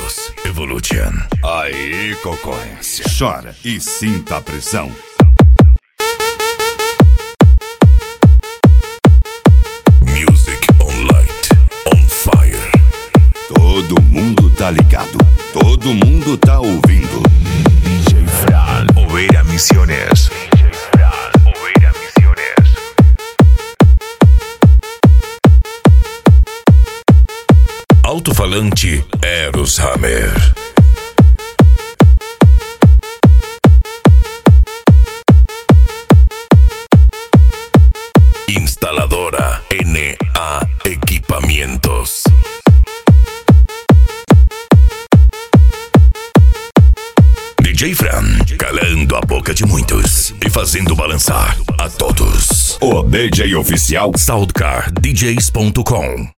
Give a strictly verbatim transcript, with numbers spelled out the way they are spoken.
Evolution. Evolution. Aí, concorrência. Chora e sinta a pressão. Music on light, on fire. Todo mundo tá ligado, todo mundo tá ouvindo. D J Fran, Oveira Misiones. D J Fran, Oveira Misiones. Alto-falante Eros Hammer. Instaladora N A Equipamientos. D J Fran, calando a boca de muitos e fazendo balançar a todos. O D J oficial Soundcar D Js ponto com.